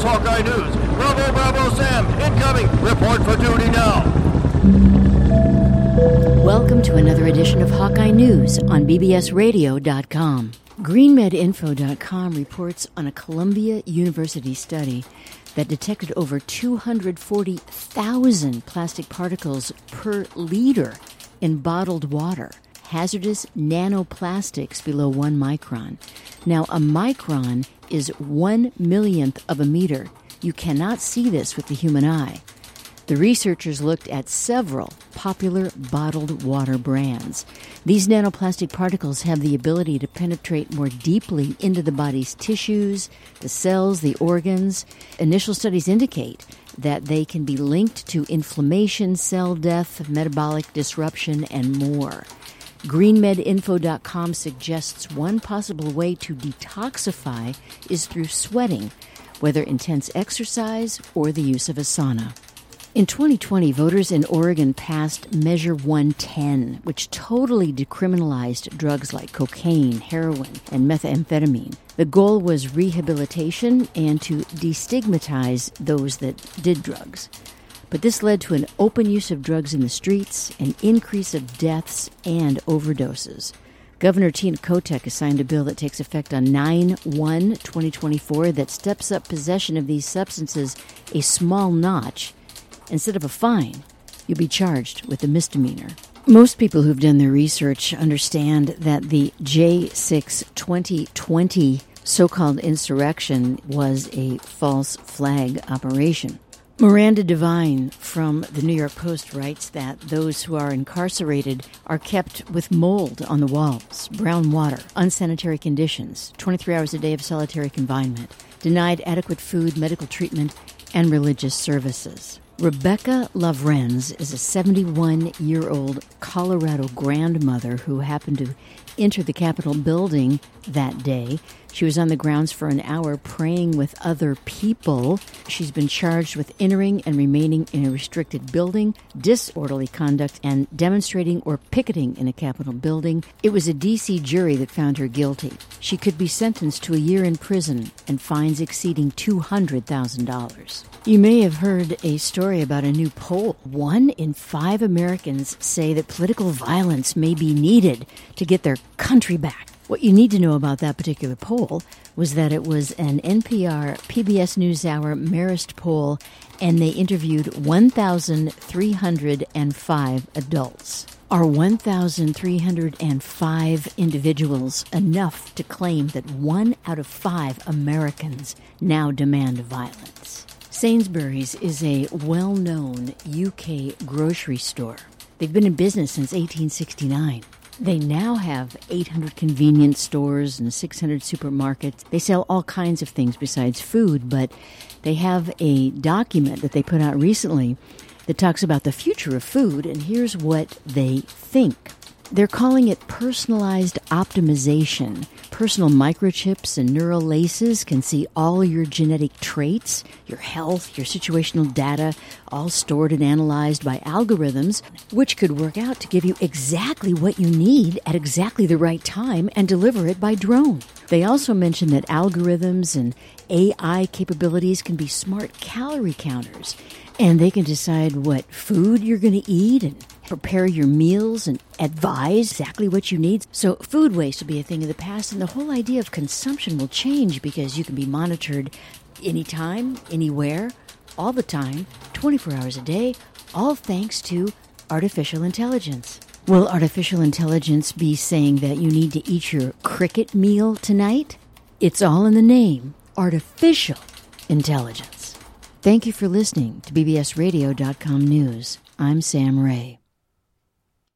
Hawkeye News. Bravo, Bravo, Sam. Incoming. Report for duty now. Welcome to another edition of Hawkeye News on bbsradio.com. GreenMedInfo.com reports on a Columbia University study that detected over 240,000 plastic particles per liter in bottled water, hazardous nanoplastics below 1 micron. Now, a micron is 1/1,000,000th of a meter. You cannot see this with the human eye. The researchers looked at several popular bottled water brands. These nanoplastic particles have the ability to penetrate more deeply into the body's tissues, the cells, the organs. Initial studies indicate that they can be linked to inflammation, cell death, metabolic disruption, and more. GreenMedInfo.com suggests one possible way to detoxify is through sweating, whether intense exercise or the use of a sauna. In 2020, voters in Oregon passed Measure 110, which totally decriminalized drugs like cocaine, heroin, and methamphetamine. The goal was rehabilitation and to destigmatize those that did drugs. But this led to an open use of drugs in the streets, an increase of deaths and overdoses. Governor Tina Kotek has signed a bill that takes effect on 9/1/2024 that steps up possession of these substances a small notch. Instead of a fine, you'll be charged with a misdemeanor. Most people who've done their research understand that the J6 2020 so-called insurrection was a false flag operation. Miranda Devine from the New York Post writes that those who are incarcerated are kept with mold on the walls, brown water, unsanitary conditions, 23 hours a day of solitary confinement, denied adequate food, medical treatment, and religious services. Rebecca Lorenz is a 71-year-old Colorado grandmother who happened to enter the Capitol building that day. She was on the grounds for an hour praying with other people. She's been charged with entering and remaining in a restricted building, disorderly conduct, and demonstrating or picketing in a Capitol building. It was a D.C. jury that found her guilty. She could be sentenced to a year in prison and fines exceeding $200,000. You may have heard a story about a new poll. 1 in 5 Americans say that political violence may be needed to get their country back. What you need to know about that particular poll was that it was an NPR PBS NewsHour Marist poll, and they interviewed 1,305 adults. Are 1,305 individuals enough to claim that 1 out of 5 Americans now demand violence? Sainsbury's is a well-known UK grocery store. They've been in business since 1869. They now have 800 convenience stores and 600 supermarkets. They sell all kinds of things besides food, but they have a document that they put out recently that talks about the future of food, and here's what they think. They're calling it personalized optimization. Personal microchips and neural laces can see all your genetic traits, your health, your situational data, all stored and analyzed by algorithms, which could work out to give you exactly what you need at exactly the right time and deliver it by drone. They also mention that algorithms and AI capabilities can be smart calorie counters, and they can decide what food you're going to eat and prepare your meals and advise exactly what you need. So food waste will be a thing of the past, and the whole idea of consumption will change because you can be monitored anytime, anywhere, all the time, 24 hours a day, all thanks to artificial intelligence. Will artificial intelligence be saying that you need to eat your cricket meal tonight? It's all in the name, artificial intelligence. Thank you for listening to bbsradio.com News. I'm Sam Ray.